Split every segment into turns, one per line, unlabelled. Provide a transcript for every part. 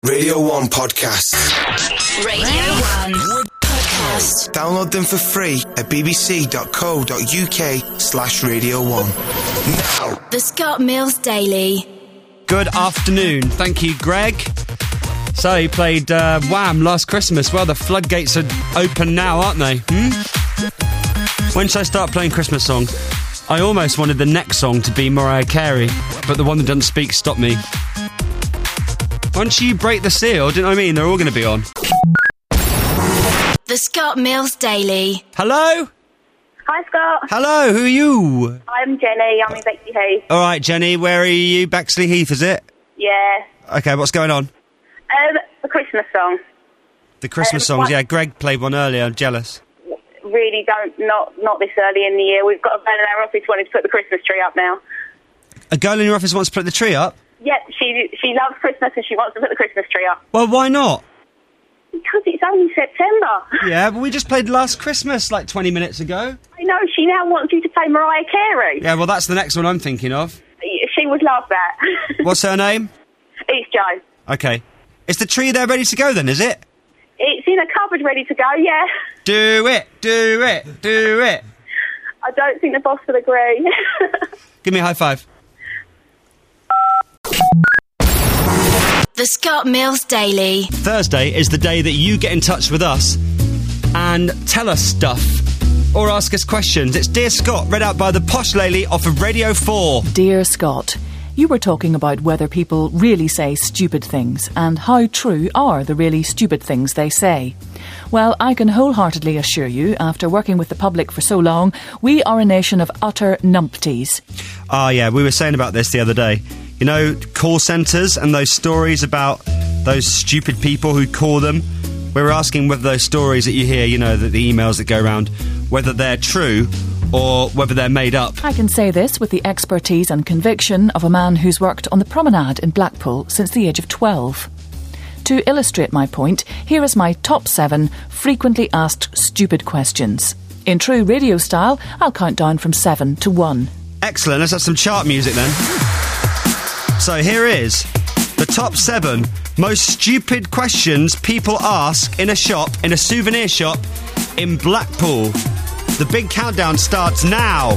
Radio 1 Podcast.
Radio 1 Podcast.
Download them for free at bbc.co.uk/Radio 1. Now.
The Scott Mills Daily.
Good afternoon. Thank you, Greg. So, he played Wham! Last Christmas. Well, the floodgates are open now, aren't they? When should I start playing Christmas songs? I almost wanted the next song to be Mariah Carey, but the one that doesn't speak stopped me. Once you break the seal, do you know what I mean? They're all going to be on.
The Scott Mills Daily.
Hello?
Hi, Scott.
Hello, who are you?
I'm Jenny. I'm in Bexley Heath.
All right, Jenny, where are you? Bexley Heath, is it?
Yeah.
Okay, what's going on?
The Christmas song.
The Christmas songs, yeah. Greg played one earlier. I'm jealous.
Really not this early in the year. We've got a girl in our office wanting to put the Christmas tree up now.
A girl in your office wants to put the tree up?
Yep, she loves Christmas and she wants to put the Christmas tree up.
Well, why not?
Because it's only September.
Yeah, but we just played Last Christmas like 20 minutes ago.
I know, she now wants you to play Mariah Carey.
Yeah, well, that's the next one I'm thinking of.
She would love that.
What's her name?
It's Jo.
Okay. Is the tree there ready to go then, is it?
It's in a cupboard ready to go, yeah.
Do it, do it, do it.
I don't think the boss would agree.
Give me a high five.
The Scott Mills Daily.
Thursday is the day that you get in touch with us and tell us stuff or ask us questions. It's Dear Scott, read out by the Posh Lady off of Radio 4.
Dear Scott, you were talking about whether people really say stupid things and how true are the really stupid things they say. Well, I can wholeheartedly assure you, after working with the public for so long, we are a nation of utter numpties.
Oh, yeah, we were saying about this the other day. You know, call centres and those stories about those stupid people who call them. We were asking whether those stories that you hear, you know, the emails that go around, whether they're true or whether they're made up.
I can say this with the expertise and conviction of a man who's worked on the promenade in Blackpool since the age of 12. To illustrate my point, here is my top 7 frequently asked stupid questions. In true radio style, I'll count down from 7 to 1.
Excellent, let's have some chart music then. So here is the top 7 most stupid questions people ask in a shop, in a souvenir shop in Blackpool. The big countdown starts now.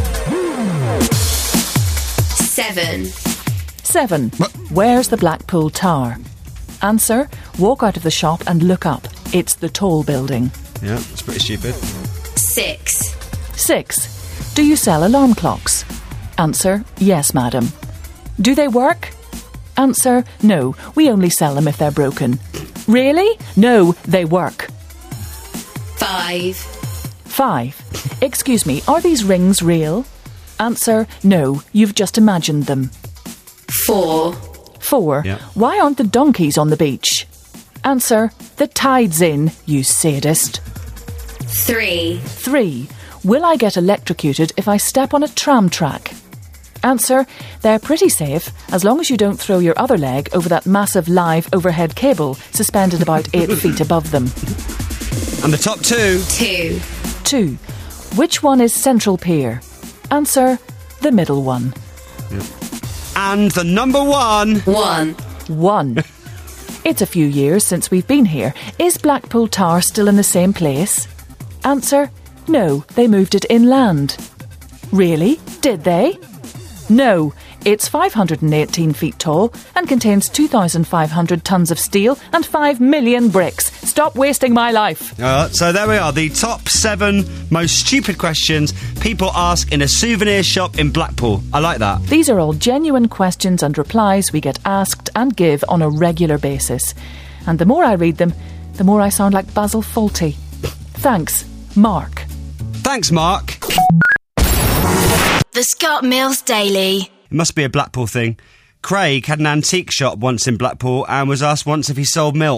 7.
7. Where's the Blackpool Tower? Answer, walk out of the shop and look up. It's the tall building.
Yeah, that's pretty stupid.
6.
6. Do you sell alarm clocks? Answer, yes, madam. Do they work? Answer, no, we only sell them if they're broken. Really? No, they work.
5.
5. Excuse me, are these rings real? Answer, no, you've just imagined them.
4.
4.
Yeah.
Why aren't the donkeys on the beach? Answer, the tide's in, you sadist.
3.
3. Will I get electrocuted if I step on a tram track? Answer, they're pretty safe as long as you don't throw your other leg over that massive live overhead cable suspended about 8 feet above them.
And the top 2.
2.
2. Which one is Central Pier? Answer, the middle one.
And the number 1.
1.
1. It's a few years since we've been here. Is Blackpool Tower still in the same place? Answer, no, they moved it inland. Really? Did they? No, it's 518 feet tall and contains 2,500 tonnes of steel and 5 million bricks. Stop wasting my life.
So there we are, the top 7 most stupid questions people ask in a souvenir shop in Blackpool. I like that.
These are all genuine questions and replies we get asked and give on a regular basis. And the more I read them, the more I sound like Basil Fawlty. Thanks, Mark.
Thanks, Mark.
The Scott Mills Daily.
It must be a Blackpool thing. Craig had an antique shop once in Blackpool and was asked once if he sold milk.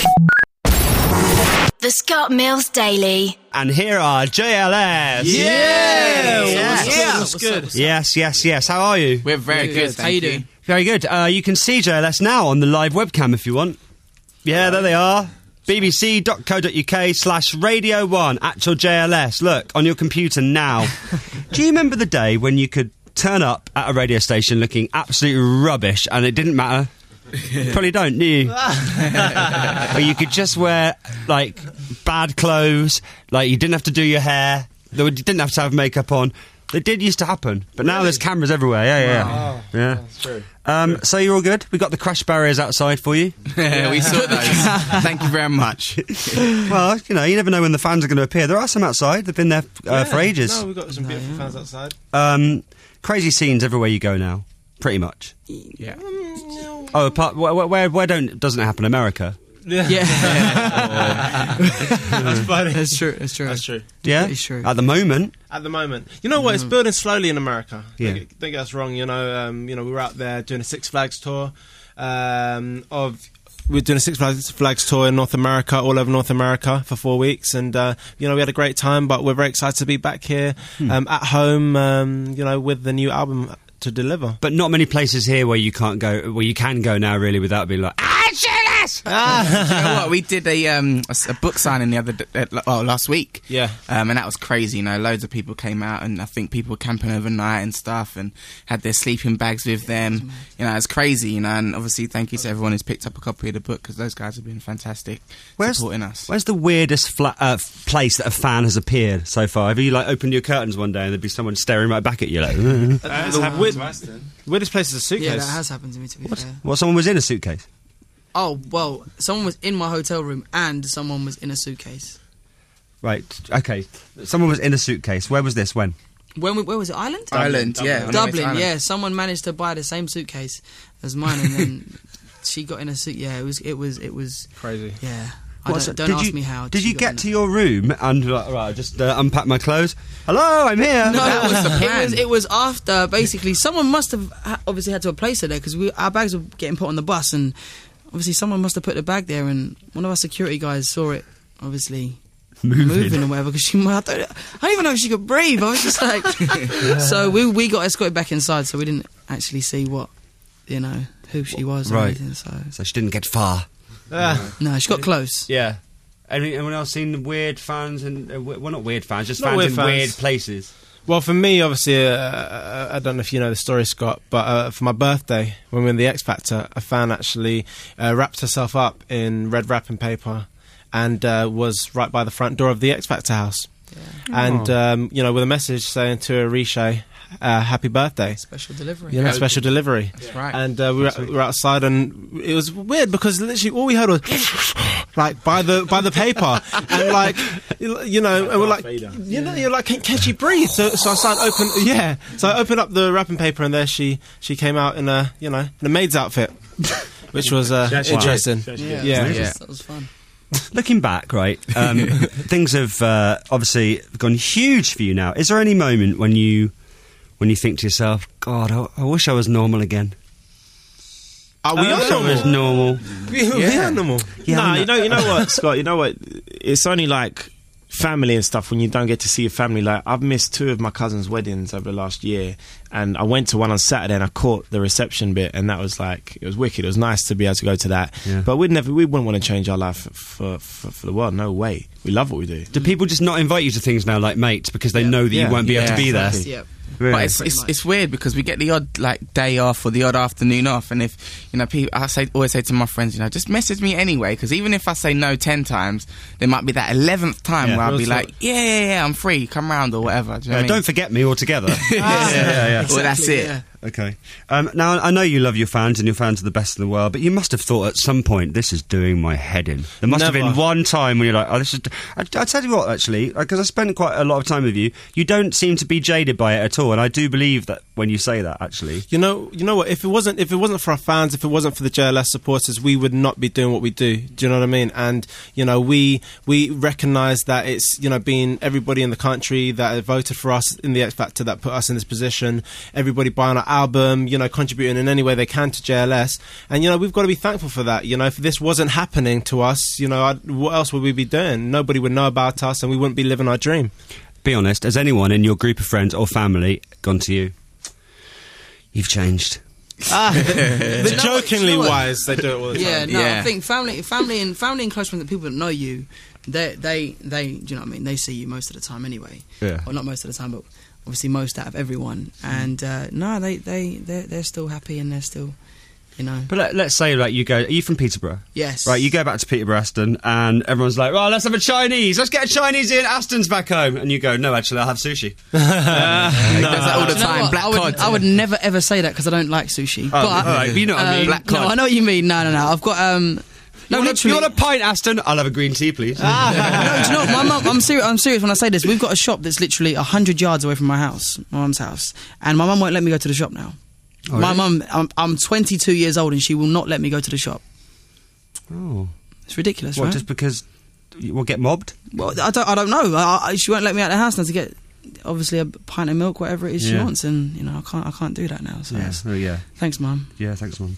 The Scott Mills Daily.
And here are JLS.
What's good?
Yes. How are you?
We're very good. How you doing?
Very good. You can see JLS now on the live webcam if you want. Yeah, there they are. bbc.co.uk/Radio 1, actual JLS. Look, on your computer now. Do you remember the day when you could turn up at a radio station looking absolutely rubbish and it didn't matter? Probably don't, do you? Or you could just wear, like, bad clothes, like you didn't have to do your hair, you didn't have to have makeup on. It did used to happen, but now there's cameras everywhere. Yeah.
That's true.
So you're all good? We got the crash barriers outside for you.
We saw those. Thank you very much.
Well, you know, you never know when the fans are going to appear. There are some outside. They've been there for ages.
No, we've got some beautiful fans outside.
Crazy scenes everywhere you go now, pretty much.
Yeah.
Oh, apart where doesn't it happen? America.
Yeah.
That's funny.
That's true. That's true.
Yeah,
It's true.
At the moment.
You know what? It's building slowly in America.
Yeah.
Don't get us wrong. You know, we were out there doing a Six Flags tour. We're doing a Six Flags tour in North America, all over North America for 4 weeks, and we had a great time. But we're very excited to be back here at home. With the new album to deliver.
But not many places here where you can't go. Where you can go now, really, without being like,
You know what? We did a book signing last week.
Yeah.
And that was crazy. You know, loads of people came out, and I think people were camping overnight and stuff, and had their sleeping bags with them. You know, it's crazy. You know, and obviously, thank you to everyone who's picked up a copy of the book, because those guys have been fantastic supporting us.
Where's the weirdest place that a fan has appeared so far? Have you like opened your curtains one day and there'd be someone staring right back at you? Like,
weirdest place is a suitcase.
Yeah, that has happened to me, to be fair.
What? Someone was in a suitcase?
Oh, well, someone was in my hotel room and someone was in a suitcase.
Right, okay. Someone was in a suitcase. Where was this? When?
Where was it? Ireland?
Ireland, yeah.
Dublin, yeah. Someone managed to buy the same suitcase as mine, and then she got in a suit. Yeah, it was
crazy.
Yeah. Don't ask me how.
Did you get to your room and right, just unpack my clothes? Hello, I'm here.
No,
That was the plan.
It was after, basically. Someone must have obviously had to replace her there, because our bags were getting put on the bus, and obviously someone must have put the bag there, and one of our security guys saw it, obviously moving or whatever, because I don't even know if she could breathe. I was just like, so we got escorted back inside, so we didn't actually see who she was or
Right.
anything.
So she didn't get far.
No, she got close.
Yeah. Anyone else seen weird fans and well, not weird fans, just
Not
fans
weird
in
fans.
weird places?
Well, for me, obviously, I don't know if you know the story, Scott, but for my birthday, when we were in the X Factor, a fan actually wrapped herself up in red wrapping paper and was right by the front door of the X Factor house. Yeah. And, with a message saying to Arisha, happy birthday.
Special delivery.
Special delivery.
That's right.
And we were outside, and it was weird because literally all we heard was like by the paper, and like and we're like, you're like, can she breathe? So I started So I opened up the wrapping paper, and there she came out in a in a maid's outfit, which was interesting. Yeah.
That was fun.
Looking back, right, things have obviously gone huge for you now. Is there any moment when you think to yourself, God, I wish I was normal again?
Are we
I was normal.
We are normal.
Yeah,
Nah,
I know.
you know what, Scott? You know what? It's only like family and stuff when you don't get to see your family. Like, I've missed 2 of my cousins' weddings over the last year, and I went to one on Saturday and I caught the reception bit, and that was like, it was wicked. It was nice to be able to go to that.
Yeah.
But we wouldn't want to change our life for the world. No way. We love what we do.
Do people just not invite you to things now, like mates, because they know that you won't be able to be there?
exactly.
Yeah.
Really?
But it's weird because we get the odd like day off or the odd afternoon off, and if people, always say to my friends, just message me anyway, because even if I say no 10 times, there might be that 11th time where I'll be like, yeah, I'm free, come round or whatever. Do you know what I mean?
Don't forget me altogether. yeah.
Well, that's it.
Yeah.
Okay. Now, I know you love your fans and your fans are the best in the world, but you must have thought at some point, this is doing my head in. There must have
Never.
been one time when you're like, oh, this is... I tell you what, actually, because I spent quite a lot of time with you, you don't seem to be jaded by it at all, and I do believe that when you say that, actually.
You know what? If it wasn't for our fans, if it wasn't for the JLS supporters, we would not be doing what we do. Do you know what I mean? And we recognise that it's being everybody in the country that voted for us in the X Factor that put us in this position. Everybody buying our album, contributing in any way they can to JLS, and we've got to be thankful for that. If this wasn't happening to us, what else would we be doing? Nobody would know about us, and we wouldn't be living our dream.
Be honest, has anyone in your group of friends or family gone to you, you've changed?
The jokingly
you know what?
wise, they do it all the time.
I think family and close friends, the people that know you, they do you know what I mean? They see you most of the time anyway.
Yeah.
Well, not most of the time, but obviously most out of everyone. And they're still happy, and they're still you know.
But let's say, like, you go... Are you from Peterborough?
Yes.
Right, you go back to Peterborough, Aston, and everyone's like, right, let's have a Chinese. Let's get a Chinese in. Aston's back home. And you go, no, actually, I'll have sushi.
He does that all the
Do you know
time.
what?
Black cod.
I would never ever say that because I don't like sushi. But
all right, but you know what I mean.
Black
no,
cod.
I know what you mean. No. I've got
You want a pint, Aston? I'll have a green tea, please.
No, do you know what? My mum, I'm serious when I say this. We've got a shop that's literally 100 yards away from my house, my mum's house, and my mum won't let me go to the shop now.
Oh,
my
really?
mum, I'm 22 years old, and she will not let me go to the shop.
Oh.
It's ridiculous,
What,
right?
just because you will get mobbed?
Well, I don't know. She won't let me out of the house now to get, obviously, a pint of milk, whatever it is she
Yeah.
wants, and you know I can't do that now. So
Oh, yeah.
thanks, Mum.
Yeah, thanks, Mum.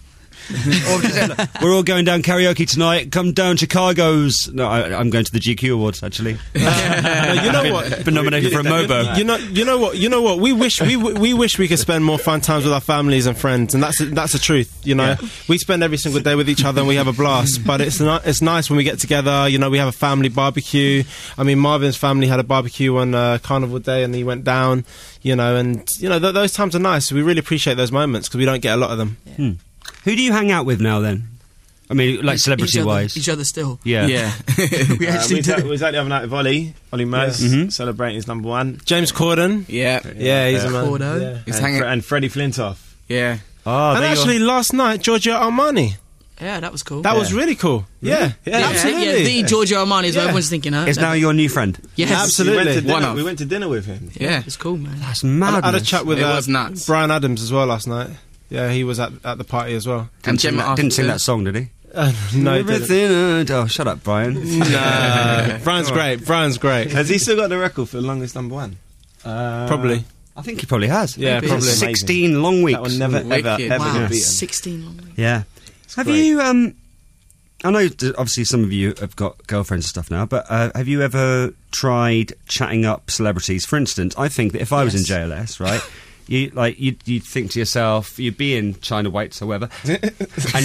We're all going down karaoke tonight. Come down, Chicago's. No, I'm going to the GQ Awards, actually.
You know what?
Been nominated for a Mobo.
You know what? We wish we could spend more fun times with our families and friends, and that's the truth. You know, we spend every single day with each other and we have a blast. But it's nice when we get together. You know, we have a family barbecue. I mean, Marvin's family had a barbecue on Carnival Day, and he went down. You know, and you know those times are nice. We really appreciate those moments because we don't get a lot of them.
Hmm. Who do you hang out with now, then? I mean, like celebrity-wise.
Each other still.
Yeah.
we actually
we was at the other night with Ollie Maz,
Yeah. Mhm.
celebrating his number one.
James Corden.
Yeah.
He's a man.
Cordo.
Yeah.
He's
And,
hanging.
and Freddie Flintoff.
Yeah.
Oh,
And
there you
actually, last night, Giorgio Armani.
Yeah, that was cool.
That was really cool. Yeah, absolutely.
Yeah, the Giorgio Armani is what
Yeah.
everyone's thinking, huh?
is now your new friend.
Yes,
Absolutely.
We went to dinner with him.
Yeah.
It's cool, man.
That's
I
madness.
had a chat with
It was nuts.
Brian Adams as well last night. Yeah, he was at the party as well.
And Gemma
Didn't sing
Arthur.
that song, did he?
No, he didn't.
Everything. Oh, shut up, Brian.
Nah. Brian's great. Brian's great.
Has he still got the record for the longest number one?
Probably.
I think he probably has.
Yeah,
Maybe.
probably.
16 long weeks.
That will never, ever,
Wicked.
ever
Wow,
get beaten.
16 long weeks.
Yeah. Have
great.
you, I know obviously some of you have got girlfriends and stuff now, but have you ever tried chatting up celebrities? For instance, I think that if I was in JLS, right, you'd think to yourself, you'd be in China Waits or whatever, and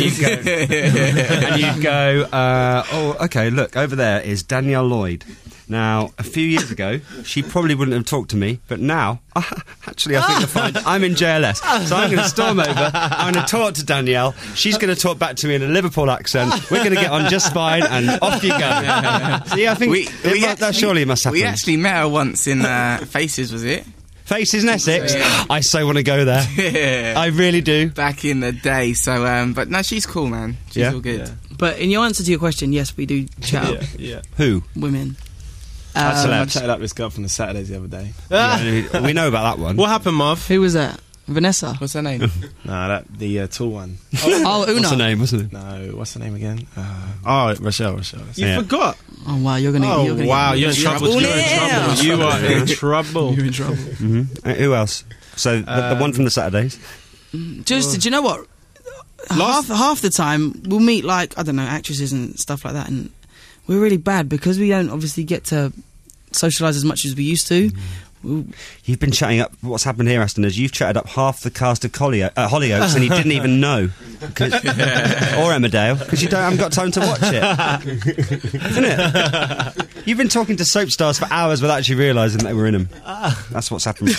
you'd go, oh, okay, look, over there is Danielle Lloyd. Now, a few years ago, she probably wouldn't have talked to me, but now, actually, I think you'll find I'm in JLS. So I'm going to storm over, I'm going to talk to Danielle, she's going to talk back to me in a Liverpool accent, we're going to get on just fine, and off you go. So yeah, I think that surely must happen.
We actually met her once in Faces, was it?
Faces in Essex?
Yeah.
I so want to go there.
Yeah.
I really do.
Back in the day. So, but no, she's cool, man. She's
Yeah?
all good.
Yeah.
But in your answer to your question, yes, we do chat up
Yeah.
Who?
women.
I
Celebs.
chatted up this girl from the Saturdays the other day.
Yeah, we know about that one.
What happened, Marv?
Who was that? Vanessa.
What's her name?
No, the tall one.
Oh, Una.
What's her name? What's her name?
No, what's her name again? Rochelle.
You
Yeah.
forgot.
Oh wow, you're gonna.
Oh,
you're gonna
wow, you're in trouble. You're in
Yeah.
trouble. You are in trouble.
You're in trouble.
Who else? So the one from the Saturdays.
Just, do you know what? Half the time we'll meet like I don't know actresses and stuff like that, and we're really bad because we don't obviously get to socialise as much as we used to.
You've been chatting up. What's happened here, Aston, is you've chatted up half the cast of Hollyoaks, and you didn't even know, or Emmerdale, because you haven't got time to watch it, isn't it? You've been talking to soap stars for hours without actually realising they were in them. That's what's happened.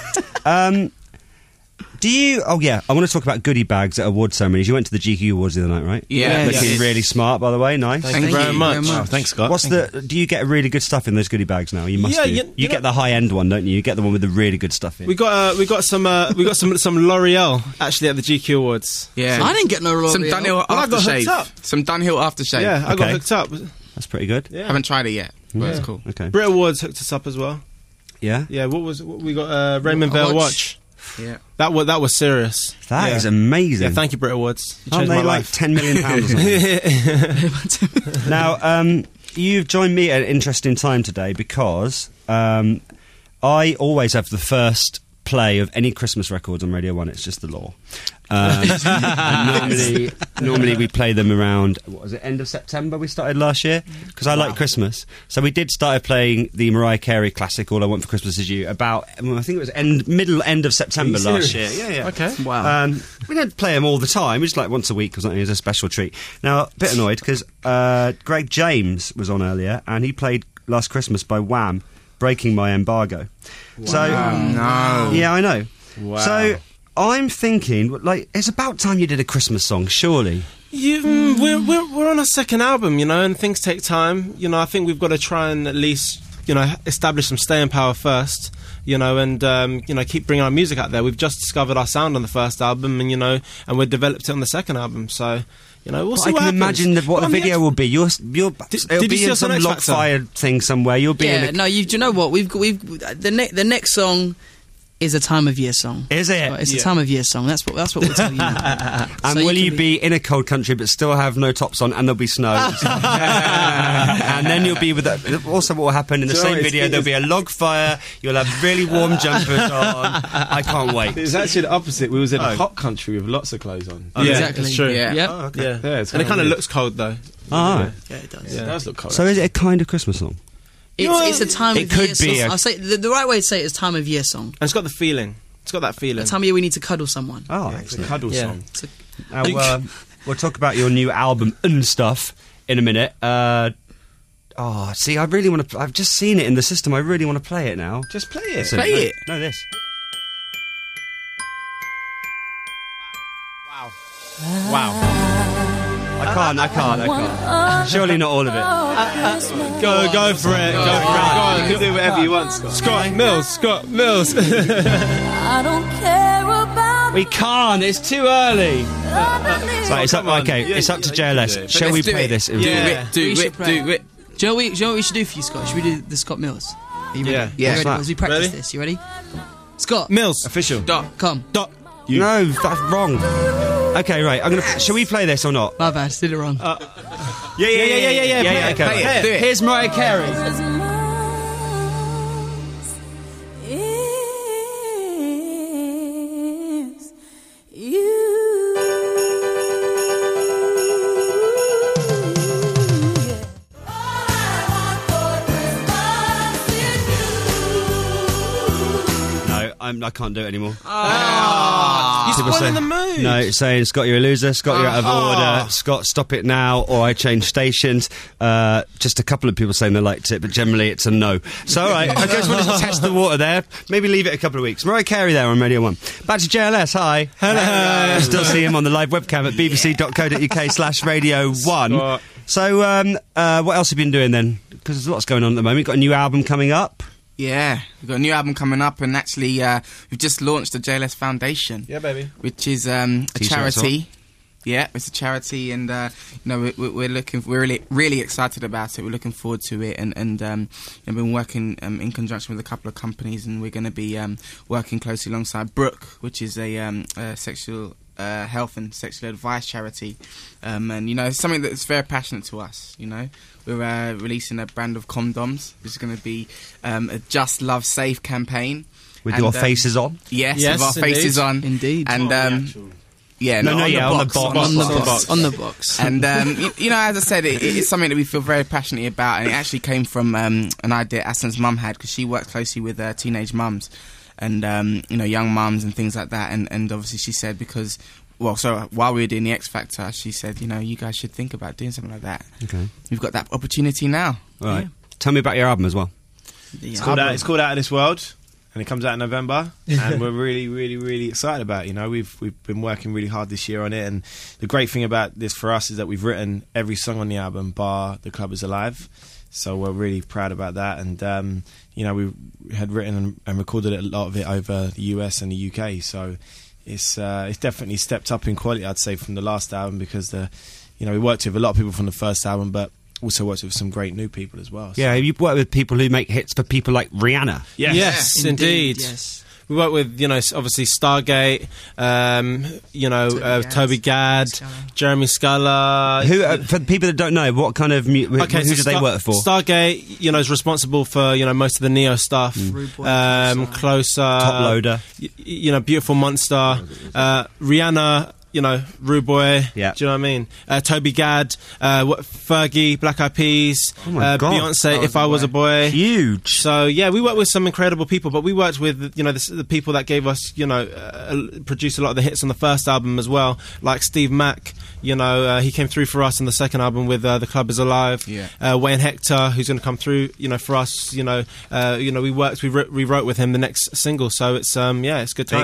Do you? Oh yeah, I want to talk about goodie bags at award ceremonies. You went to the GQ Awards the other night, right?
Yeah.
Looking
Yes.
really smart, by the way. Nice.
Thank you very much.
Oh, thanks, Scott.
What's do you get really good stuff in those goodie bags now? You must
Yeah,
do.
you
You
know-
get the high end one, don't you? You get the one with the really good stuff in.
We got some L'Oreal actually at the GQ Awards.
Yeah.
I didn't get no L'Oreal.
Some Dunhill
Well, I got
aftershave.
hooked up.
Some Dunhill aftershave.
Yeah, I got
Okay.
hooked up.
That's pretty good.
Yeah.
Haven't tried it yet, but it's cool.
Okay.
Brit Awards hooked us up as well.
Yeah.
Yeah, what we got? Raymond Vale watch.
Yeah.
That was serious.
That is
Yeah.
amazing.
Yeah, thank you, Brit Awards. You
Aren't
changed
they
my
like
life.
£10 million or something? Now, you've joined me at an interesting time today because I always have the first play of any Christmas records on Radio 1. It's just the law. And normally we play them around, what was it, end of September we started last year? Because I like Christmas. So we started playing the Mariah Carey classic, All I Want for Christmas Is You, about, I think it was end of September last year. Yeah.
Okay.
Wow.
We don't play them all the time. We just like once a week or something as a special treat. Now, a bit annoyed because Greg James was on earlier and he played Last Christmas by Wham, breaking my embargo. So,
No.
yeah, I know.
Wow.
So I'm thinking, like, it's about time you did a Christmas song, surely.
We're on our second album, you know, and things take time. You know, I think we've got to try and at least, you know, establish some staying power first. You know, and you know, keep bringing our music out there. We've just discovered our sound on the first album, and you know, and we've developed it on the second album. So, you know, we'll see what happens.
I can imagine what the video will be. It'll be in some log fire thing somewhere. You'll be in.
Do you know what? We've the next song is a time of year song.
Is it?
It's a time of year song. That's what we'll tell you now.
And will you be in a cold country but still have no tops on, and there'll be snow? And then you'll be with also what will happen in the same video, there'll be a log fire, you'll have really warm jumpers on. I can't wait.
It's actually the opposite. We was in a hot country with lots of clothes on.
Yeah, exactly. That's true.
Yeah.
Oh, okay. Yeah, and it kind of looks cold though.
Yeah,
it does.
Yeah, it does look cold.
So is it a kind of Christmas song?
It's a time of year song.
It could be.
I'll say the right way to say it is time of year song.
And it's got the feeling. It's got that feeling.
A time of year we need to cuddle someone.
Oh,
it's a cuddle song.
We'll talk about your new album and stuff in a minute. See, I really want to. I've just seen it in the system. I really want to play it now.
Just play it.
Play it.
No, this.
Wow.
I can't. Surely not all of it.
Go for it. Go on.
You can do whatever you want, Scott.
Scott Mills.
I don't care about.
We can't. It's too early. Right, it's up. Okay, it's up to JLS. Shall we play this?
Do it.
Do you know what we should do for you, Scott? Should we do the Scott Mills? Are you ready?
Yeah.
You ready? As we practice this, you ready? Scott
Mills.
Official.
Come.
No, that's wrong. Okay, right. Shall we play this or not?
My bad. Did it wrong.
Yeah.
Play
Okay.
it. Do it.
Here's Mariah Carey. I can't do it anymore.
You're spoiling the mood.
No, it's saying, Scott, you're a loser. Scott, you're out of order. Scott, stop it now, or I change stations. Just a couple of people saying they liked it, but generally it's a no. So, all right, I just wanted to test the water there. Maybe leave it a couple of weeks. Mariah Carey there on Radio 1. Back to JLS. Hi.
Hello.
You still see him on the live webcam at bbc.co.uk/Radio 1. So, what else have you been doing then? Because there's lots going on at the moment. You've got a new album coming up.
Yeah, we've got a new album coming up, and actually we've just launched the JLS Foundation.
Yeah, baby.
Which is a charity. Yeah, it's a charity, and we're really excited about it. We're looking forward to it, and I've been working in conjunction with a couple of companies, and we're going to be working closely alongside Brooke, which is a sexual health and sexual advice charity, and it's something that's very passionate to us. We're releasing a brand of condoms. This is going to be a Just Love Safe campaign
with your faces on.
Yes, with our faces on,
indeed.
And on the box. And as I said, it's something that we feel very passionate about, and it actually came from an idea Asen's mum had, because she works closely with teenage mums and young mums and things like that, and obviously she said while we were doing the X Factor, she said, you guys should think about doing something like that.
Okay,
we've got that opportunity now.
All right. Tell me about your album as well.
It's called Out of This World, and it comes out in November, and we're really, really, really excited about it. We've been working really hard this year on it, and the great thing about this for us is that we've written every song on the album bar The Club Is Alive, so we're really proud about that. And we had written and recorded a lot of it over the US and the UK, so it's definitely stepped up in quality, I'd say, from the last album, because we worked with a lot of people from the first album, but also worked with some great new people as well. So.
Yeah, you've worked with people who make hits for people like Rihanna.
Yes, indeed.
Yes.
We work with, obviously Stargate, Toby Gad, Jeremy Sculler.
Who, for the people that don't know, what kind of who do they work for?
Stargate, is responsible for, most of the Neo stuff. Closer.
Top Loader.
Beautiful Monster. Rihanna. Rude Boy.
Yeah.
Do you know what I mean? Toby Gad, Fergie, Black Eyed Peas, Beyonce, If I Was a Boy.
Huge.
So, yeah, we worked with some incredible people, but we worked with, the people that gave us, produced a lot of the hits on the first album as well, like Steve Mack. He came through for us on the second album with The Club Is Alive.
Yeah.
Wayne Hector, who's going to come through, for us. We wrote with him the next single. So it's, it's good times.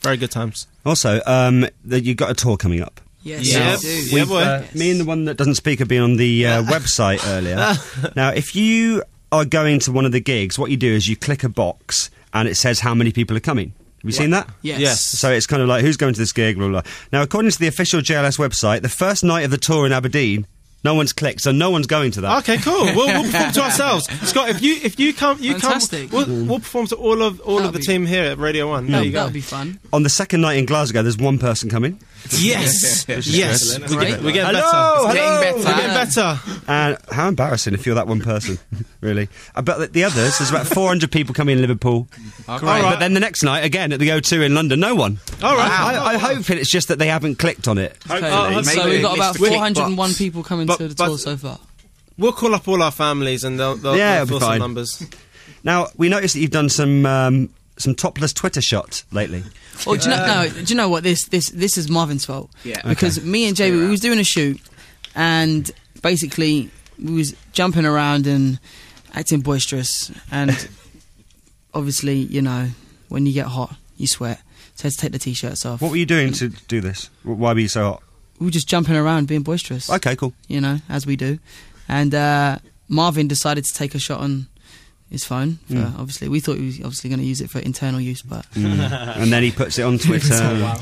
Very good times.
Also, you've got a tour coming up.
Yes,
Yeah.
we do.
Yeah, boy.
Me and the one that doesn't speak have been on the website earlier. Now, if you are going to one of the gigs, what you do is you click a box and it says how many people are coming. Have you seen that?
Yes.
Yes.
So it's kind of like, who's going to this gig, blah, blah, blah. Now, according to the official JLS website, the first night of the tour in Aberdeen, no one's clicked, so no one's going to that.
Okay, cool. We'll perform to ourselves. Scott, if you come,
Fantastic.
We'll perform to all of the team here at Radio 1. There you go.
That'll be fun.
On the second night in Glasgow, there's one person coming.
Yes. Yes. We're getting better.
Hello,
Getting
We're getting better.
And how embarrassing if you're that one person, really. But the others, there's about 400 people coming in Liverpool.
Okay.
But then the next night, again, at the O2 in London, no one.
All right.
I hope it's just that they haven't clicked on it.
Okay,
Maybe
so we've got
they
about
missed the click
401
box.
people coming
But-
to the
but-
tour so far.
We'll call up all our families and they'll
Yeah, it'll be
fill some
fine.
numbers.
Now, we noticed that you've done some topless Twitter shots lately.
Well, do you know what? This is Marvin's fault.
Yeah.
Because me and JB, we was doing a shoot, and basically we was jumping around and acting boisterous, and obviously, you know, when you get hot, you sweat. So I had to take the t-shirts off.
What were you doing to do this? Why were you so hot?
We were just jumping around, being boisterous.
Okay, cool.
You know, as we do. And Marvin decided to take a shot on his phone. Obviously, we thought he was obviously going to use it for internal use, but
And then he puts it on Twitter.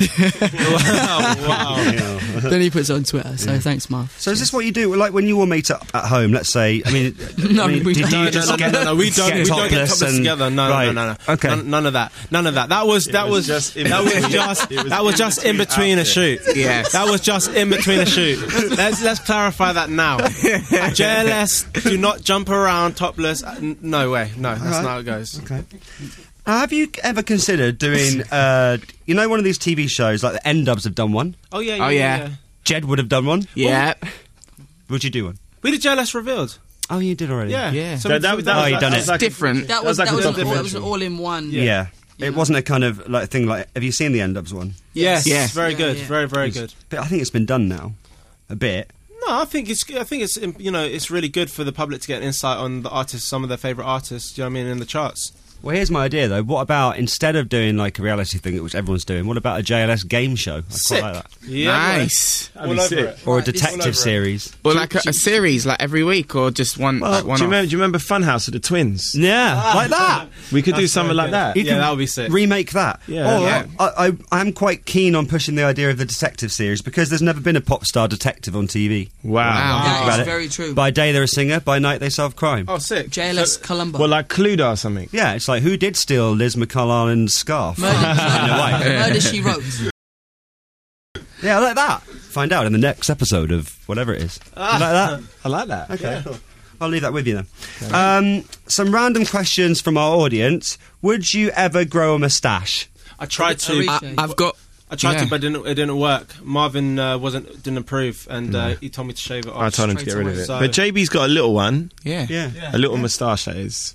Wow.
then he puts it on Twitter. So thanks, Marv.
So is this what you do? Like when you all meet up at home, let's say,
No, we
did
don't.
you just get
No, we don't.
get
We don't get
topless
topless
and-
together. No.
Okay.
None of that. None of that. That was just in between a shoot.
Yes.
That was just in between a shoot. Let's clarify that now. JLS do not jump around topless. No way. No, that's not how it goes.
Okay. Have you ever considered doing, one of these TV shows, like the N-Dubs have done one?
Oh yeah.
Oh, yeah.
Jed would have done one?
Yeah.
Would you do one?
We did JLS Revealed.
Oh, you did already?
Yeah.
Yeah.
So
So
we-
that
Oh, you done it.
Different.
That was
like a
an
documentary.
all-in-one.
Yeah.
Yeah.
It wasn't a kind of like thing like. Have you seen the N-Dubs one?
Yes.
Yes.
Very
Yeah,
good.
yeah.
Very, very good.
But I think it's been done now, a bit.
No, I think it's it's really good for the public to get an insight on the artists, some of their favourite artists. Do you know what I mean, in the charts?
Well, here's my idea though. What about instead of doing like a reality thing, which everyone's doing, what about a JLS game show? I
Sick.
quite like that.
Yeah,
Nice.
boy. All over it.
Or a
Right, this-
detective series.
Or like a series, like every week, or just one. like one
Do you
off?
remember Funhouse of the Twins?
Yeah, like that.
We could do something like that.
You
Yeah,
can
that would be sick.
Remake that.
Yeah.
Or
Yeah.
I am quite keen on pushing the idea of the detective series because there's never been a pop star detective on TV.
Wow.
Wow.
That
About
is
it.
very true.
By day they're a singer, by night they solve crime.
Oh, sick.
JLS Columbo.
Well, like Cluedo or something.
Yeah, it's like who did steal Liz McCulloughn's scarf?
Murder, She Wrote.
Yeah, I like that. Find out in the next episode of whatever it is. You like that?
I like that.
Okay. I'll leave that with you then. Some random questions from our audience. Would you ever grow a moustache?
I tried to.
I've got.
I tried
Yeah.
to, but it didn't work. Marvin didn't approve, and he told me to shave it off.
I told him to
straight
get rid of
away.
it.
So-
But JB's got a little one.
Yeah.
Yeah.
A little moustache, that is.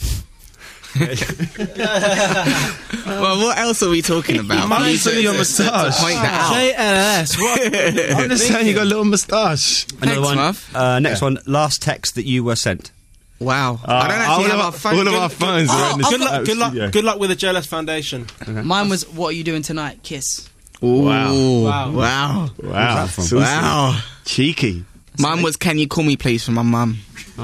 Well, what else are we talking about?
Mine
You
is only your moustache.
Point that out.
JLS. What?
I'm just saying you got a little moustache.
Another
Thanks,
one.
Muff.
Next one. Last text that you were sent.
Wow. I don't actually have our phone.
All of our phones are in this
Good luck. Good luck.
studio.
Good luck with the JLS Foundation.
Mine was What Are You Doing Tonight? Kiss.
Ooh.
Wow.
Wow.
Wow.
from?
Saucy.
Wow.
Cheeky.
Mine was Can You Call Me Please from my mum.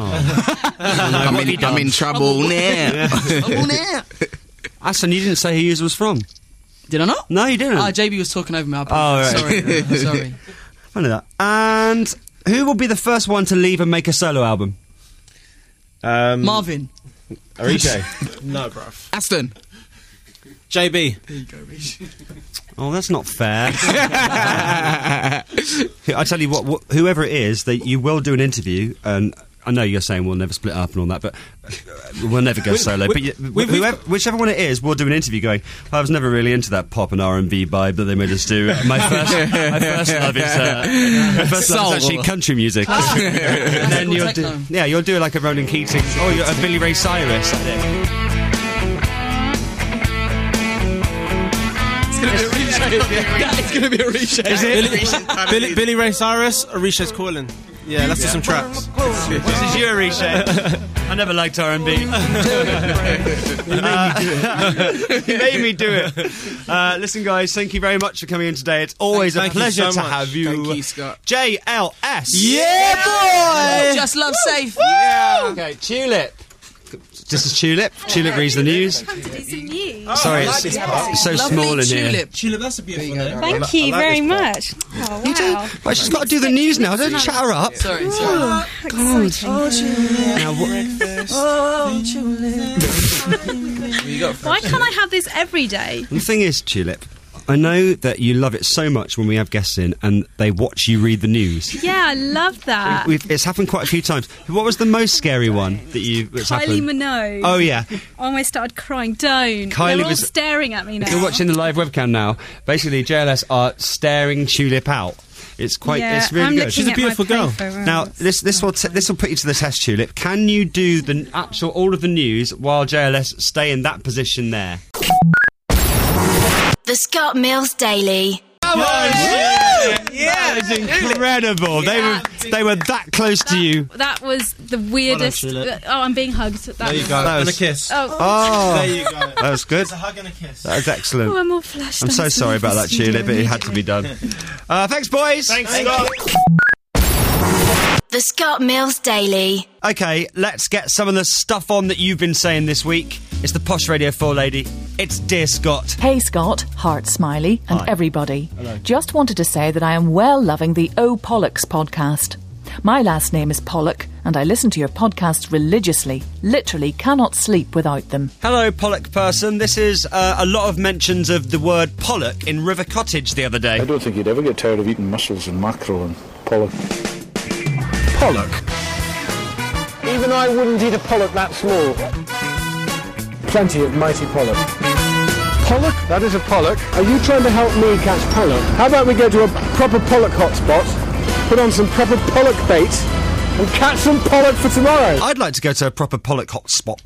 I'm in trouble now. Trouble now.
Aston, you didn't say who yours was from.
Did I not?
No, you didn't.
JB was talking over me.
right.
Sorry. Sorry.
I know that. And who will be the first one to leave and make a solo album?
Marvin.
Arisha.
No, bruv.
Aston.
JB.
Oh, that's not fair. I tell you what, whoever it is, you will do an interview, and I know you're saying we'll never split up and all that, but we'll never go solo. But whichever one it is, we'll do an interview going, I was never really into that pop and R&B vibe that they made us do. My first love is actually country music. And then you'll do like a Ronan Keating or a Billy Ray Cyrus.
It's going to be a reshape.
Is it Billy Ray Cyrus? Orisha's calling. Yeah, let's do some tracks.
This is you, Arisha. I never liked R&B. You made me do it. Listen, guys, thank you very much for coming in today. It's always a pleasure to have you.
Thank you, Scott.
JLS.
Yeah, boy!
Just love safe.
Yeah. Okay, Tulip. This is Tulip. Tulip reads the news. Sorry, it's so small in here.
Tulip, that's a beautiful name.
Thank you very much. Oh, wow.
Well, she's got to do the news now. Don't chat her up.
Sorry.
God. Why can't I have this every day?
The thing is, Tulip, I know that you love it so much when we have guests in and they watch you read the news.
Yeah, I love that.
It's happened quite a few times. What was the most scary one that's
Kylie
happened?
Minogue.
Oh, yeah.
I almost started crying. Don't.
Kylie
They're all
was
staring at me now.
If you're watching the live webcam now, basically JLS are staring Tulip out. It's quite.
Yeah,
it's really
I'm
good.
She's a beautiful girl.
Now this will put you to the test, Tulip. Can you do the actual all of the news while JLS stay in that position there?
The Scott Mills Daily.
Come on, that is incredible. They were that close to you.
That was the weirdest. I'm being hugged.
There you go. And a kiss.
Oh.
There you go.
That was good.
It's a hug and a kiss.
That was excellent.
Oh, I'm all flushed.
I'm so sorry about that, Tulip, but it had to be done. Thanks, boys.
Thanks, Scott.
The Scott Mills Daily.
Okay, let's get some of the stuff on that you've been saying this week. It's the Posh Radio 4 lady. It's Dear Scott.
Hey Scott, heart smiley, and
Hi.
everybody.
Hello.
Just wanted to say that I am well loving the O Pollux podcast. My last name is Pollock, and I listen to your podcasts religiously. Literally cannot sleep without them.
Hello, Pollock person. This is a lot of mentions of the word pollock in River Cottage the other day.
I don't think you'd ever get tired of eating mussels and mackerel and pollock.
Pollock. Even I wouldn't eat a pollock that small. Plenty of mighty pollock. Pollock? That is a pollock. Are you trying to help me catch pollock? How about we go to a proper pollock hotspot, put on some proper pollock bait, and catch some pollock for tomorrow?
I'd like to go to a proper pollock hotspot.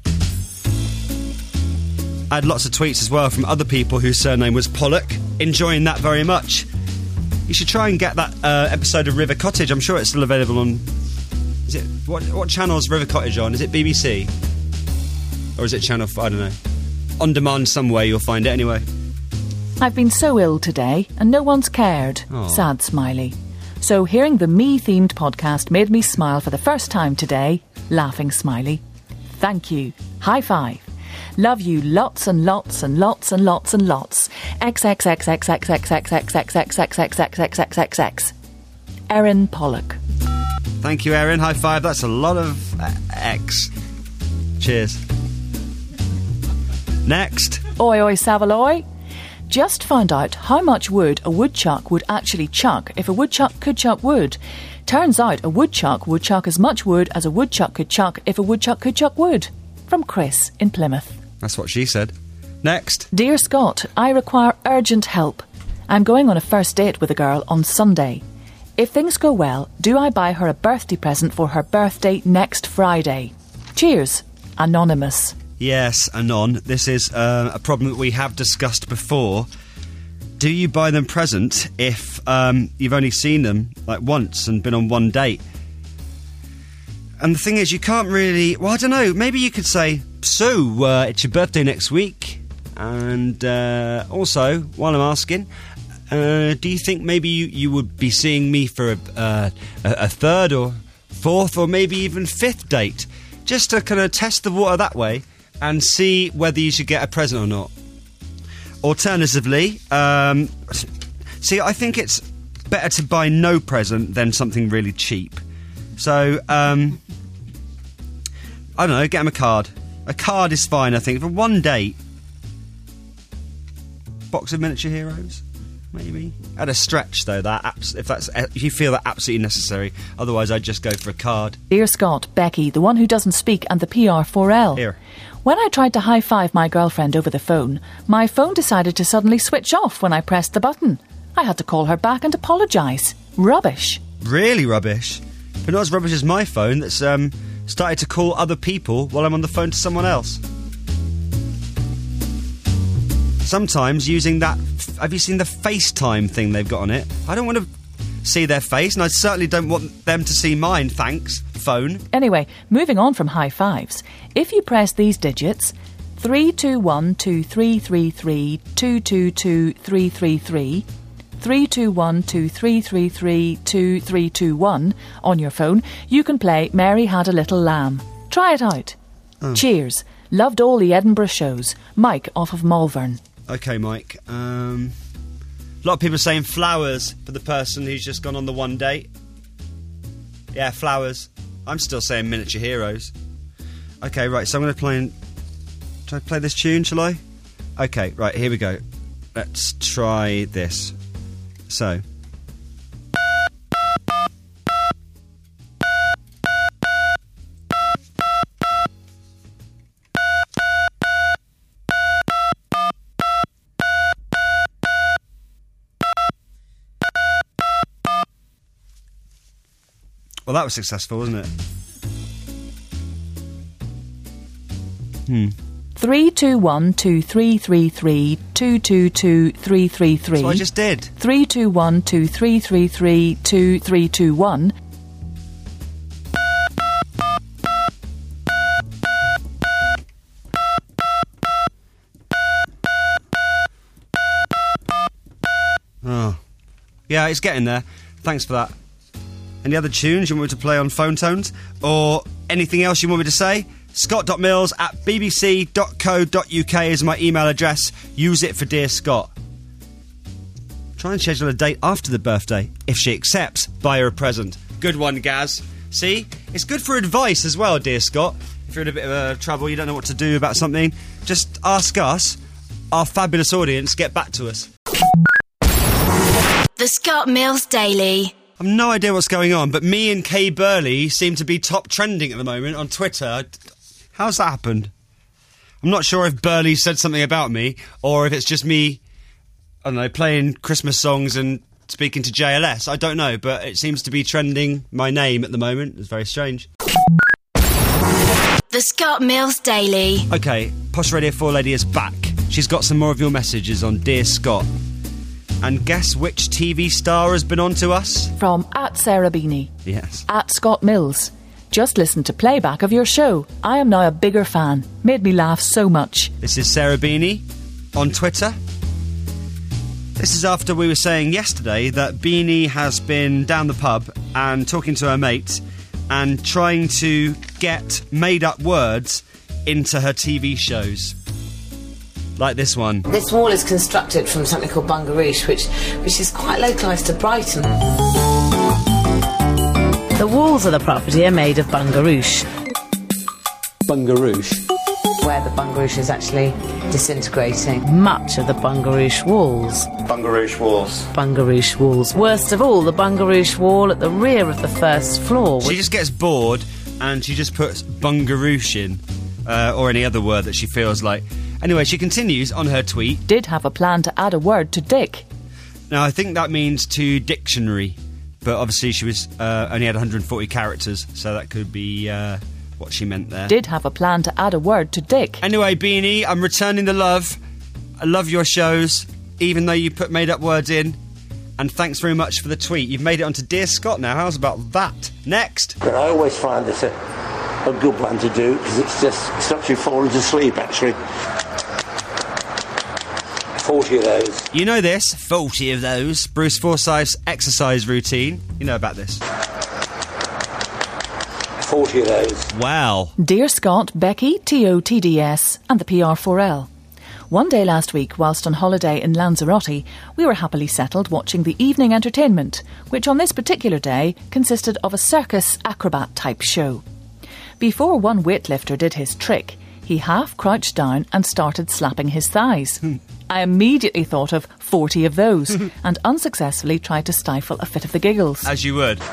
I had lots of tweets as well from other people whose surname was Pollock, enjoying that very much. You should try and get that episode of River Cottage. I'm sure it's still available on... Is it... What channel is River Cottage on? Is it BBC? Or is it Channel... I don't know. On demand somewhere, you'll find it anyway.
I've been so ill today, and no one's cared.
Aw.
Sad smiley. So hearing the me-themed podcast made me smile for the first time today. Laughing smiley. Thank you. High five. Love you lots and lots and lots and lots and lots. XXXXXXXXXXXXXXXXXXX. Erin Pollock.
Thank you, Erin. High five. That's a lot of X. Cheers. Next.
Oi, oi, Savaloy. Just found out how much wood a woodchuck would actually chuck if a woodchuck could chuck wood. Turns out a woodchuck would chuck as much wood as a woodchuck could chuck if a woodchuck could chuck wood. From Chris in Plymouth.
That's what she said. Next.
Dear Scott, I require urgent help. I'm going on a first date with a girl on Sunday. If things go well, do I buy her a birthday present for her birthday next Friday? Cheers. Anonymous.
Yes, Anon. This is a problem that we have discussed before. Do you buy them present if you've only seen them like once and been on one date? And the thing is, you can't really... Well, I don't know. Maybe you could say, so, it's your birthday next week. And also, while I'm asking, do you think maybe you would be seeing me for a third or fourth or maybe even fifth date? Just to kind of test the water that way and see whether you should get a present or not. Alternatively, see, I think it's better to buy no present than something really cheap. So, I don't know, get him a card. A card is fine, I think. For one date, box of miniature heroes, maybe. At a stretch, though, if you feel that absolutely necessary. Otherwise, I'd just go for a card.
Dear Scott, Becky, the one who doesn't speak, and the PR4L.
Here.
When I tried to high-five my girlfriend over the phone, my phone decided to suddenly switch off when I pressed the button. I had to call her back and apologise. Rubbish.
Really rubbish. But not as rubbish as my phone that's started to call other people while I'm on the phone to someone else. Sometimes using that... Have you seen the FaceTime thing they've got on it? I don't want to see their face, and I certainly don't want them to see mine, thanks. phone.
Anyway, moving on from high fives. If you press these digits, 321-2333-222-333, 321-2333-2321 on your phone, you can play Mary Had a Little Lamb. Try it out.
Oh.
Cheers. Loved all the Edinburgh shows. Mike off of Malvern.
Okay, Mike. A lot of people saying flowers for the person who's just gone on the one date. Yeah, flowers. I'm still saying Miniature Heroes. Okay, right, so I'm going to play... Shall I play this tune, shall I? Okay, right, here we go. Let's try this. So... Well, that was successful, wasn't it?
321-2333-222-333.
That's what I just did.
321-2333-2321.
Oh. Yeah, it's getting there. Thanks for that. Any other tunes you want me to play on phone tones? Or anything else you want me to say? scott.mills@bbc.co.uk is my email address. Use it for Dear Scott. Try and schedule a date after the birthday. If she accepts, buy her a present. Good one, Gaz. See? It's good for advice as well, Dear Scott. If you're in a bit of trouble, you don't know what to do about something, just ask us. Our fabulous audience get back to us.
The Scott Mills Daily.
I've no idea what's going on, but me and Kay Burley seem to be top trending at the moment on Twitter. How's that happened? I'm not sure if Burley said something about me, or if it's just me, I don't know, playing Christmas songs and speaking to JLS. I don't know, but it seems to be trending my name at the moment. It's very strange.
The Scott Mills Daily.
Okay, Posh Radio 4 Lady is back. She's got some more of your messages on Dear Scott. And guess which TV star has been on to us?
From @SarahBeanie.
Yes.
@Scott Mills. Just listen to playback of your show. I am now a bigger fan. Made me laugh so much.
This is Sarah Beanie on Twitter. This is after we were saying yesterday that Beanie has been down the pub and talking to her mate and trying to get made-up words into her TV shows. Like this one.
This wall is constructed from something called bungaroosh, which is quite localised to Brighton. The walls of the property are made of bungaroosh.
Bungaroosh?
Where the bungaroosh is actually disintegrating. Much of the bungaroosh walls.
Bungaroosh walls.
Bungaroosh walls. Worst of all, the bungaroosh wall at the rear of the first floor.
She just gets bored and she just puts bungaroosh in, or any other word that she feels like. Anyway, she continues on her tweet.
Did have a plan to add a word to Dick.
Now, I think that means to dictionary, but obviously she was only had 140 characters, so that could be what she meant there.
Did have a plan to add a word to Dick.
Anyway, Beanie, I'm returning the love. I love your shows, even though you put made-up words in. And thanks very much for the tweet. You've made it onto Dear Scott now. How's about that? Next.
But I always find this a good one to do, because it just stops you falling to sleep, actually. 40 of those.
You know this, 40 of those. Bruce Forsyth's exercise routine. You know about this.
40 of those.
Wow.
Dear Scott, Becky, TOTDS, and the PR4L. One day last week, whilst on holiday in Lanzarote, we were happily settled watching the evening entertainment, which on this particular day consisted of a circus acrobat-type show. Before one weightlifter did his trick, he half crouched down and started slapping his thighs. I immediately thought of 40 of those and unsuccessfully tried to stifle a fit of the giggles.
As you would.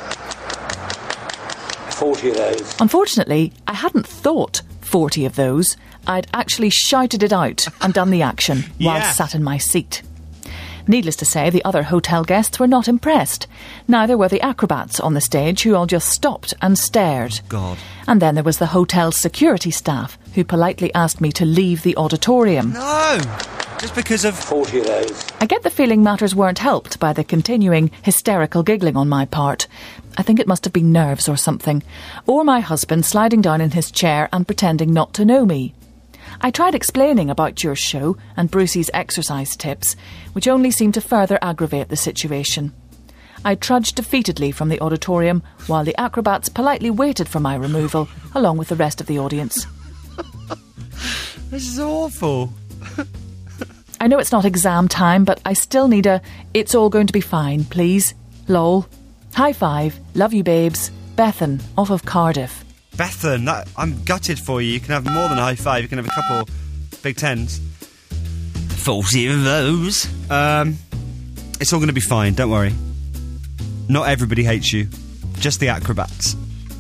40 of those.
Unfortunately, I hadn't thought 40 of those. I'd actually shouted it out and done the action while sat in my seat. Needless to say, the other hotel guests were not impressed. Neither were the acrobats on the stage, who all just stopped and stared.
God.
And then there was the hotel's security staff, who politely asked me to leave the auditorium.
No! Just because of
40 of those.
I get the feeling matters weren't helped by the continuing hysterical giggling on my part. I think it must have been nerves or something. Or my husband sliding down in his chair and pretending not to know me. I tried explaining about your show and Brucey's exercise tips, which only seemed to further aggravate the situation. I trudged defeatedly from the auditorium while the acrobats politely waited for my removal, along with the rest of the audience.
This is awful.
I know it's not exam time, but I still need a "it's all going to be fine, please. Lol. High five. Love you, babes. Bethan, off of Cardiff."
Bethan, I'm gutted for you. You can have more than a high five. You can have a couple Big Tens. 40 of those. It's all going to be fine, don't worry. Not everybody hates you. Just the acrobats.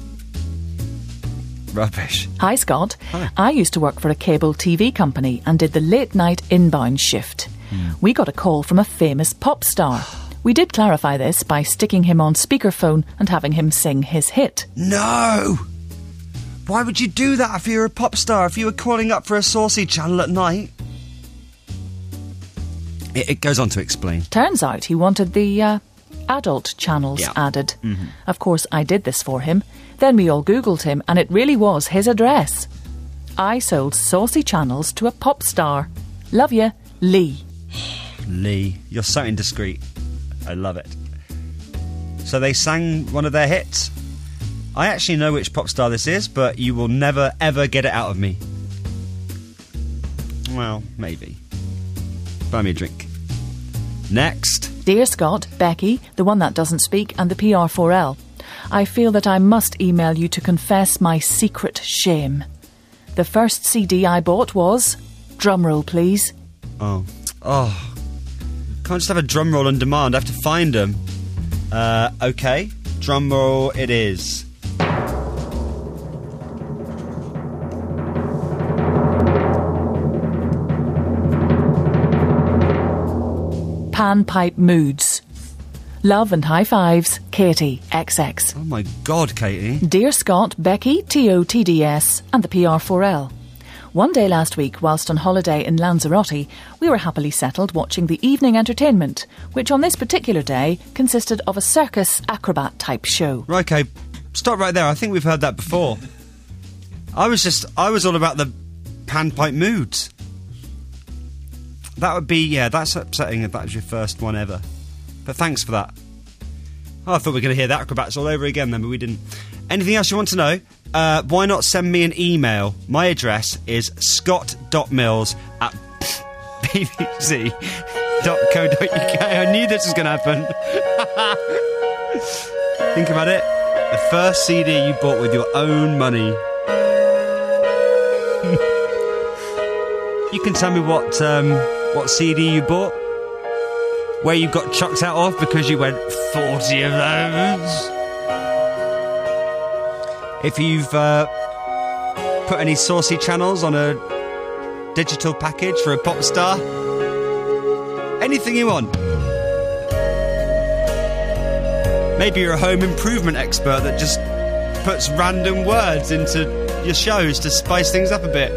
Rubbish.
Hi, Scott.
Hi.
I used to work for a cable TV company and did the late-night inbound shift. We got a call from a famous pop star. We did clarify this by sticking him on speakerphone and having him sing his hit.
No! Why would you do that if you were a pop star? If you were calling up for a saucy channel at night? It goes on to explain.
Turns out he wanted the adult channels added.
Mm-hmm.
Of course, I did this for him. Then we all Googled him and it really was his address. I sold saucy channels to a pop star. Love ya, Lee.
Lee, you're so indiscreet. I love it. So they sang one of their hits. I actually know which pop star this is, but you will never, ever get it out of me. Well, maybe. Buy me a drink. Next.
Dear Scott, Becky, the one that doesn't speak, and the PR4L. I feel that I must email you to confess my secret shame. The first CD I bought was... Drumroll, please.
Oh. Can't just have a drum roll on demand. I have to find them. Okay. Drum roll it is.
Panpipe Moods. Love and high fives, Katie, XX.
Oh my God, Katie.
Dear Scott, Becky, TOTDS, and the PR4L. One day last week, whilst on holiday in Lanzarote, we were happily settled watching the evening entertainment, which on this particular day consisted of a circus acrobat-type show.
Right, okay, stop right there. I think we've heard that before. I was all about the panpipe moods. That would be, that's upsetting if that was your first one ever. But thanks for that. Oh, I thought we were going to hear the acrobats all over again then, but we didn't. Anything else you want to know? Why not send me an email? My address is scott.mills@bbc.co.uk. I knew this was going to happen. Think about it. The first CD you bought with your own money. You can tell me what CD you bought? Where you got chucked out of because you went 40 of those? If you've put any saucy channels on a digital package for a pop star, anything you want. Maybe you're a home improvement expert that just puts random words into your shows to spice things up a bit.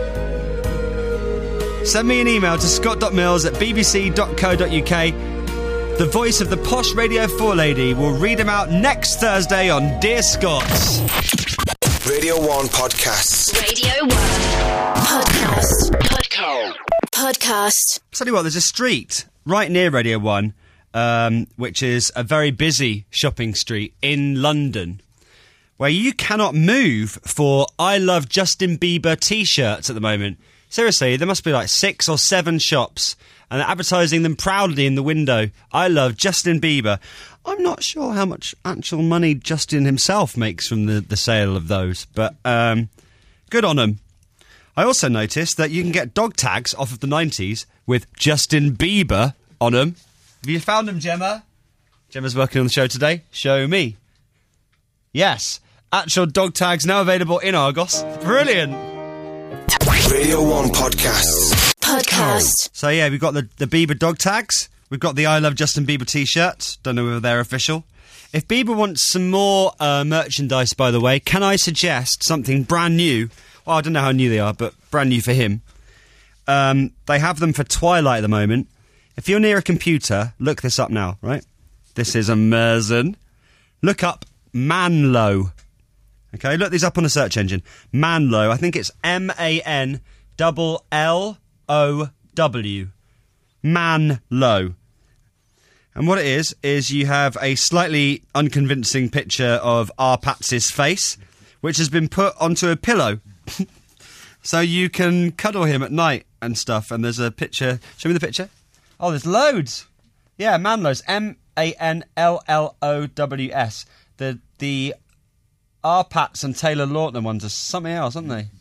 Send me an email to scott.mills@bbc.co.uk. The voice of the posh Radio 4 lady will read them out next Thursday on Dear Scott.
Radio 1 Podcasts.
Radio 1 Podcast.
Tell you what, there's a street right near Radio 1, which is a very busy shopping street in London, where you cannot move for I Love Justin Bieber t-shirts at the moment. Seriously, there must be like 6 or 7 shops, and they're advertising them proudly in the window. I love Justin Bieber. I'm not sure how much actual money Justin himself makes from the sale of those, but good on him. I also noticed that you can get dog tags off of the 90s with Justin Bieber on them. Have you found them, Gemma? Gemma's working on the show today. Show me. Yes, actual dog tags now available in Argos. Brilliant.
Radio 1 Podcasts.
So yeah, we've got the Bieber dog tags. We've got the I Love Justin Bieber t-shirts. Don't know whether they're official. If Bieber wants some more merchandise, by the way, can I suggest something brand new? Well, I don't know how new they are, but brand new for him. They have them for Twilight at the moment. If you're near a computer, look this up now, right? This is amazing. look up Manlow. Okay, look these up on a search engine. Manlow. I think it's MANLLOW. Manlow. And what it is you have a slightly unconvincing picture of R. Pats's face, which has been put onto a pillow. So you can cuddle him at night and stuff. And there's a picture. Show me the picture. Oh, there's loads. Yeah, Manlow's. MANLLOWS. The R. Pats and Taylor Lautner ones are something else, aren't they?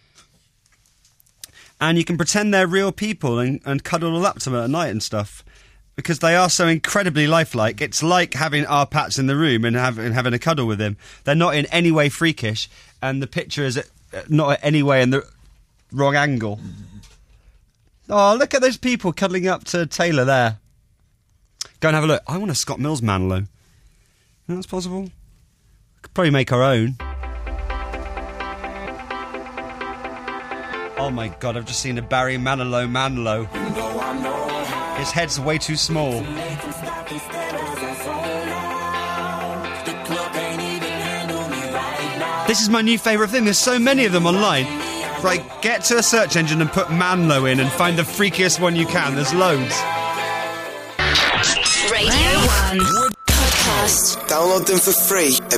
And you can pretend they're real people and cuddle up to them at night and stuff. Because they are so incredibly lifelike. It's like having R. Pats in the room and having a cuddle with him. They're not in any way freakish. And the picture is not at any way in the wrong angle. Oh, look at those people cuddling up to Taylor there. Go and have a look. I want a Scott Mills Manlow. You think that's possible? We could probably make our own. Oh my God, I've just seen a Barry Manilow Manlow. His head's way too small. This is my new favourite thing. There's so many of them online. Right, get to a search engine and put Manlow in and find the freakiest one you can. There's loads.
Radio 1 Podcast.
Download them for free at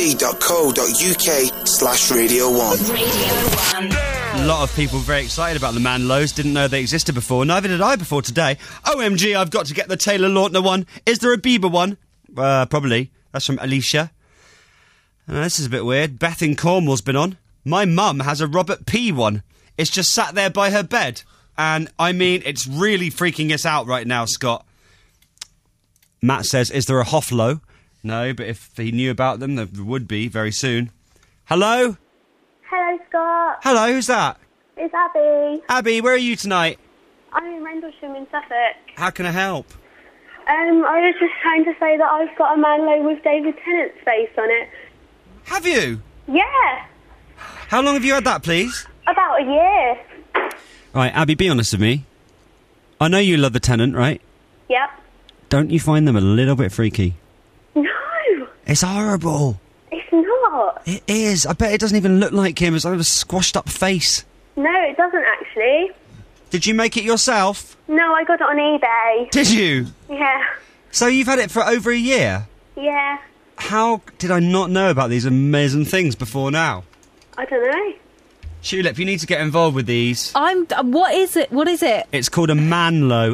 bbc.co.uk/Radio 1.
Radio 1.
A lot of people very excited about the Manlows. Didn't know they existed before. Neither did I before today. OMG, I've got to get the Taylor Lautner one. Is there a Bieber one? Probably. That's from Alicia. This is a bit weird. Beth in Cornwall's been on. My mum has a Robert P one. It's just sat there by her bed. And, I mean, it's really freaking us out right now, Scott. Matt says, is there a Hofflow? No, but if he knew about them, there would be very soon. Hello?
Hello, Scott.
Hello, who's that?
It's Abby.
Abby, where are you tonight?
I'm in Rendlesham in Suffolk.
How can I help?
I was just trying to say that I've got a Manlow with David Tennant's face on it.
Have you?
Yeah.
How long have you had that, please?
About a year.
Right, Abby, be honest with me. I know you love the Tennant, right?
Yep.
Don't you find them a little bit freaky?
No.
It's horrible.
It's not.
It is. I bet it doesn't even look like him. It's like a squashed up face.
No, it doesn't actually.
Did you make it yourself?
No, I got it on eBay.
Did you?
Yeah.
So you've had it for over a year?
Yeah.
How did I not know about these amazing things before now?
I don't know.
Tulip, you need to get involved with these.
What is it? What is it?
It's called a Manlow.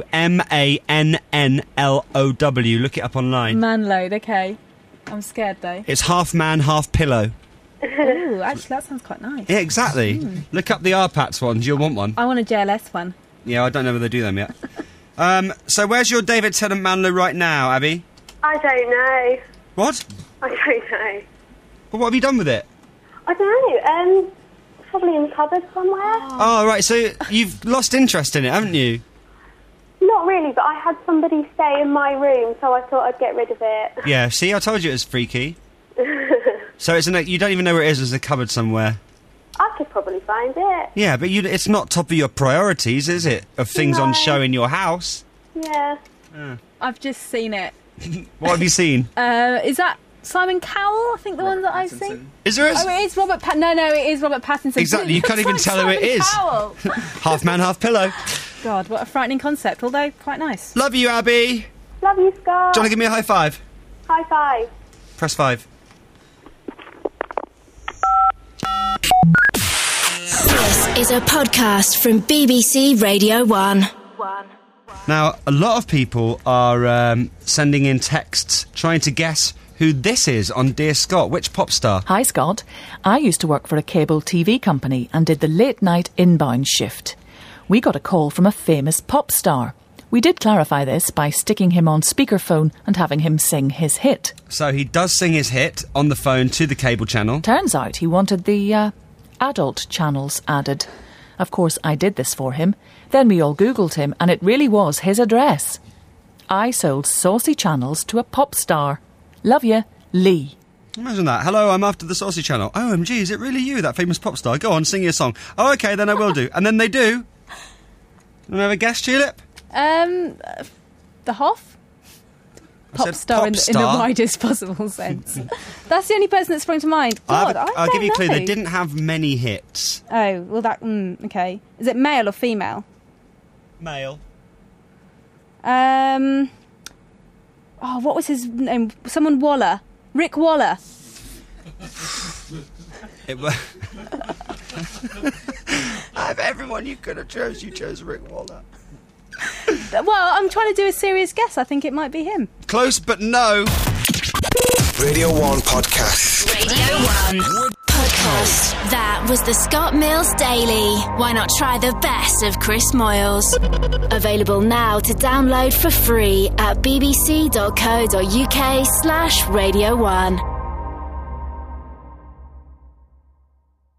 MANNLOW. Look it up online.
Manlow, okay. I'm scared though.
It's half man, half pillow.
Ooh, actually that sounds quite nice.
Yeah, exactly. Look up the R-Pats ones. You'll want one.
I want a JLS one.
Yeah, I don't know whether they do them yet. So where's your David Tennant Manlow right now, Abby?
I don't know.
What?
I don't know.
Well, what have you done with it?
I don't know. Probably in the cupboard somewhere.
Oh, right, so you've lost interest in it, haven't you?
Not really, but I had somebody stay in my room, so I thought I'd get rid of it.
Yeah, see, I told you it was freaky. So you don't even know where it is. There's a cupboard somewhere.
I could probably find it.
Yeah, but it's not top of your priorities, is it? Of things on show in your house.
Yeah.
I've just seen it.
What have you seen?
Is that Simon Cowell? I think the one that I've seen.
Is there?
Oh, it is Robert. No, it is Robert Pattinson.
Exactly. You can't even tell who it is. Half man, half pillow.
God, what a frightening concept. Although quite nice.
Love you, Abby.
Love you, Scott.
Do you want to give me a high five?
High five.
Press 5.
This is a podcast from BBC Radio 1.
Now, a lot of people are sending in texts trying to guess who this is on Dear Scott. Which pop star?
Hi, Scott. I used to work for a cable TV company and did the late-night inbound shift. We got a call from a famous pop star. We did clarify this by sticking him on speakerphone and having him sing his hit.
So he does sing his hit on the phone to the cable channel.
Turns out he wanted the adult channels added. Of course, I did this for him. Then we all Googled him, and it really was his address. I sold saucy channels to a pop star. Love you, Lee.
Imagine that. Hello, I'm after the saucy channel. OMG, is it really you, that famous pop star? Go on, sing your song. Oh, OK, then I will do. And then they do. You have a guess, Tulip?
The Hoff?
pop
said
star
pop
in the
star.
widest possible sense. That's the only person that sprung to mind. God,
I'll give you a clue.
know.
They didn't have many hits.
Oh, well, that. Okay. Is it male or female?
Male.
Oh, what was his name? Someone Waller. Rick Waller.
It was. Out of everyone you could have chose, you chose Rick Waller.
Well, I'm trying to do a serious guess. I think it might be him.
Close, but no.
Radio 1 Podcast.
Radio 1 Podcast. That was the Scott Mills Daily. Why not try the best of Chris Moyles? Available now to download for free at bbc.co.uk/Radio 1.